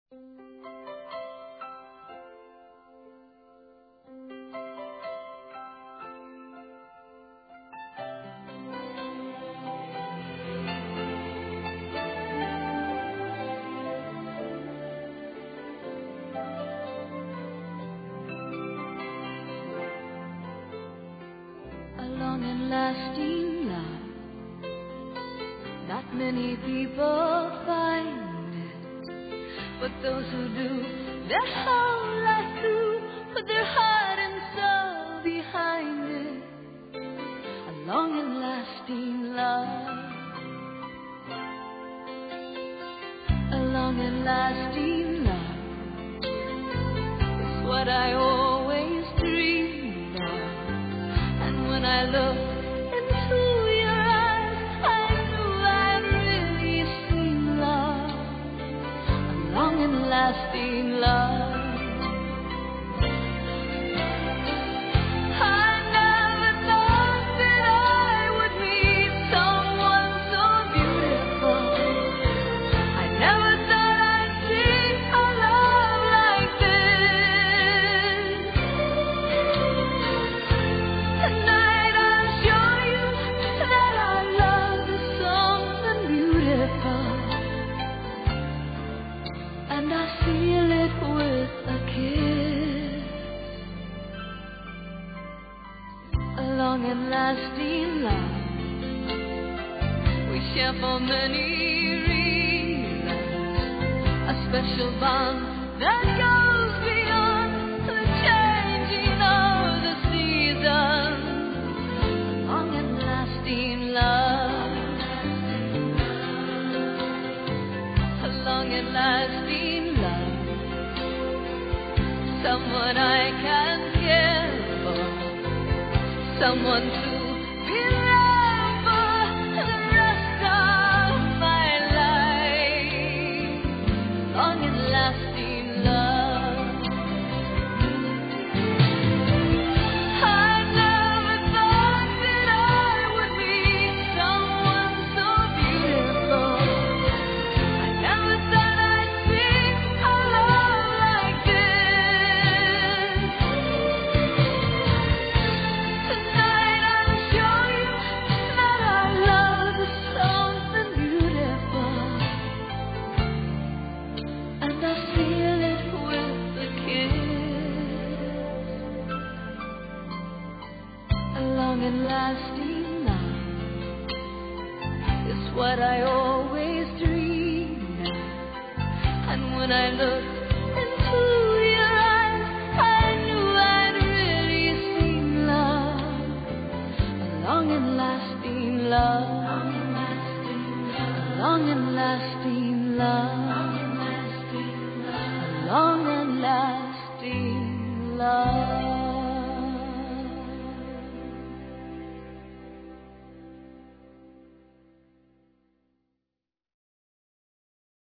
A long and lasting love, not many people find it, but those who do, their whole life through, put their heart and soul behind it. A long and lasting love, a long and lasting love is what I always dreamed of. And when I looked into your eyes, I knew I'd really seen love, a long and lasting love. I never thought that I would meet someone so beautiful. I never thought I'd see a love like this. Tonight I'll show you that our love is something beautiful, and I feel it with a kiss. A long and lasting love we share for many reasons, a special bond that goes beyond the changing of the seasons. A long and lasting love, a long and lasting love, someone I can care for, someone to be loved for the rest of my life. Long and lasting love. I never thought that I would meet someone so beautiful. I never thought I'd see a love like this. Tonight I'll show you that our love is something beautiful, and I feel it with a kiss. A long and lasting love is what I always dreamed of. And when I looked into your eyes, I knew I'd really seen love, a long and lasting love, a long and lasting love.